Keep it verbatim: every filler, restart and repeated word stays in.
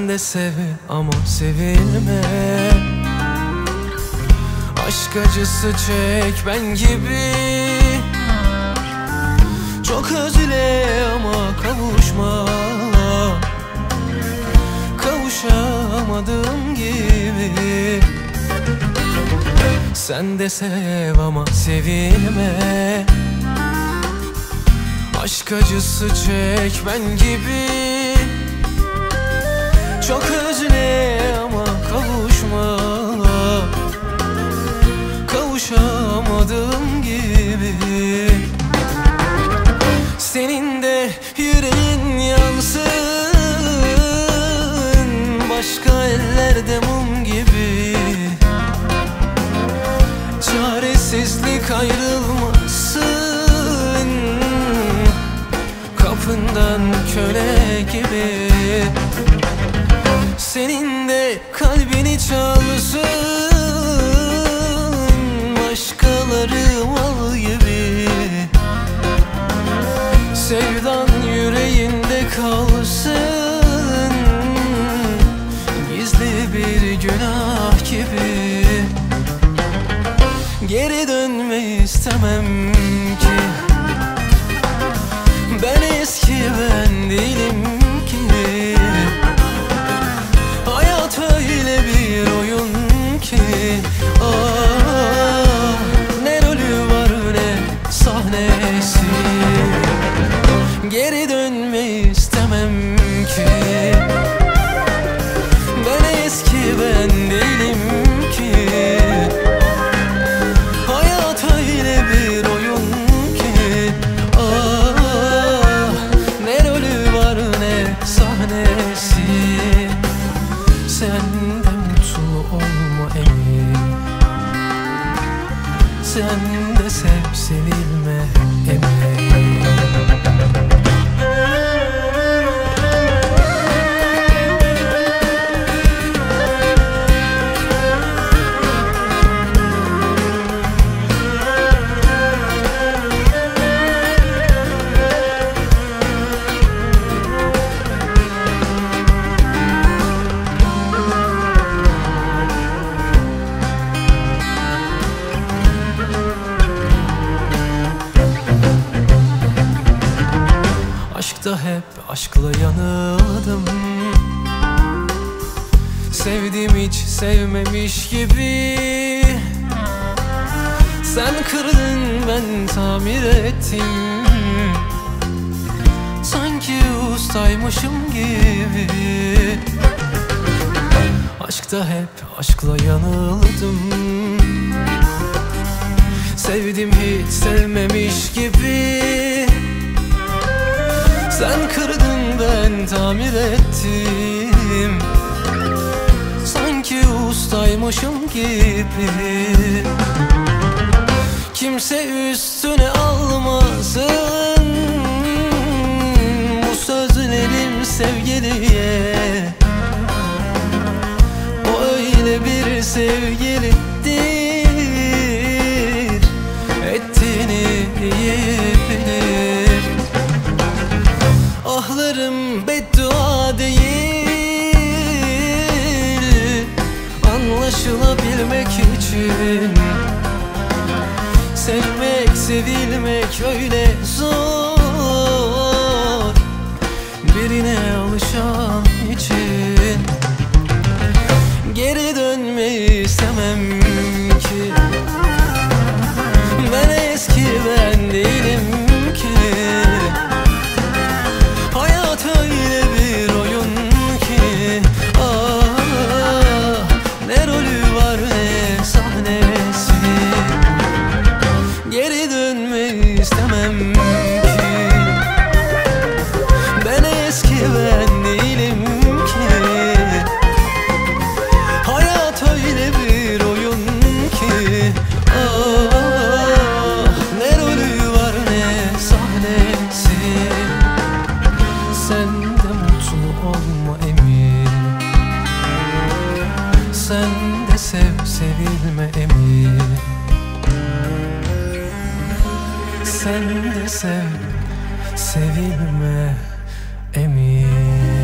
Sen de sev ama sevilme. Aşk acısı çek ben gibi. Çok özle ama kavuşma. Kavuşamadığım gibi. Sen de sev ama sevilme. Aşk acısı çek ben gibi. Çok özle ama kavuşma. Kavuşamadığım gibi. Senin de yüreğin yansın, başka ellerde mum gibi. Çaresizlik ayrılmasın, kapından köle gibi. Senin de kalbini çalsın, başkaları mal gibi. Sevdan yüreğinde kalsın, gizli bir günah gibi. Geri dönme istemem ki. Ben eski ben değilim ki. Hayat öyle bir oyun ki. Ah, ne rolü var ne sahnesi. Geri dönme istemem ki. Ben eski ben değilim ki. Hayat öyle bir oyun ki. Ah, ne rolü var ne sahnesi. Sen de mutlu olma emin. Sen de sev sevilme emin. Aşkta hep aşkla yanıldım. Sevdim hiç sevmemiş gibi. Sen kırdın ben tamir ettim. Sanki ustaymışım gibi. Aşkta hep aşkla yanıldım. Sevdim hiç sevmemiş gibi. Sen kırdın ben tamir ettim. Sanki ustaymışım gibi. Kimse üstüne almasın bu sözlerim sevgiliye. O öyle bir sevgilidir, ettiğini iyi bilir. Ahlarım beddua değil, anlaşılabilmek için. Sevmek, sevilmek öyle zor, birine alışan için. Geri dönme istemem ki. Ben eski ben değilim ki. Hayat öyle bir oyun ki. Ah, ne rolü var ne sahnesi. Geri dönme istemem ki. Ben eski ben değilim ki. Hayat öyle bir oyun ki. Ah, ne rolü var ne sahnesi. Sen de mutlu olma emin. Sen de sev sevilme emin. Sen de sev sevilme emin.